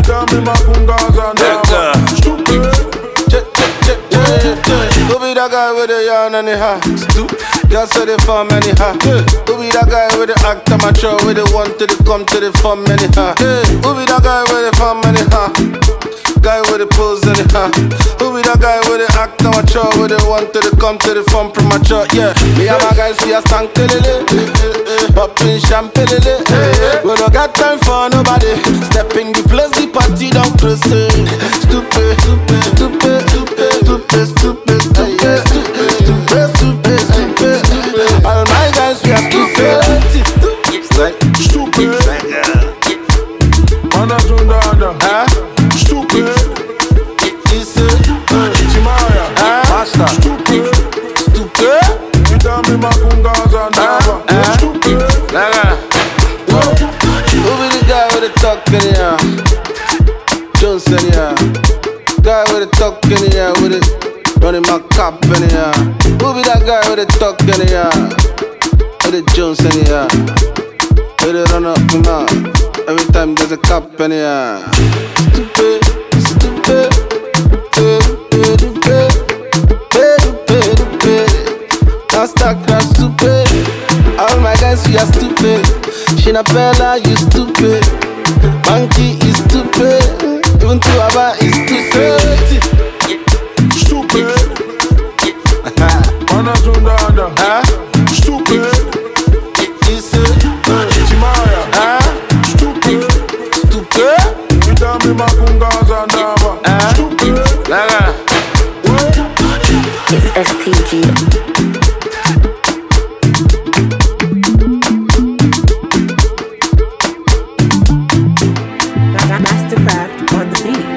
Dame makungaza ndaba. Stupid. Who be that guy with the yarn and the hat? Just so the farm and the hat. Who be that guy with the act amateur with the one to the come to the farm and the hat? Who be that guy with the farm and the hat? Guy with the pose and the hat. Who be that guy with the act amateur with the one to the come to the farm premature? Yeah, me and my guys see a stank tilly, popping champagne. We don't got time for nobody. Stepping the place, the party don't proceed. Stupid, stupid, stupid, stupid, stupid, stupid, stupid, stupid, stupid, stupid. All my guys we are stupid. Stupid. Anazundanda. Stupid. Timaya. Master. Stupid. Stupid. Dame makungaza ndaba. Stupid. Who be the guy with the talk in the air? Johnson, yeah. Guy with the talk in the air with it. Running my cop in the air. Who be that guy with the talk in the air? With the Jones in the air. With the run up the mouth. Every time there's a cop in the air. Stupid, stupid, stupid, stupid, stupid, stupid. Master crash stupid. All my guys we are stupid. Shinapella you stupid. Monkey is stupid. Even Tuaba is stupid. Stupid. Anazundanda. Stupid. Timaya. Stupid. Stupid. Dame makungaza ndaba. Stupid. It's STG. Mastercraft on the beat.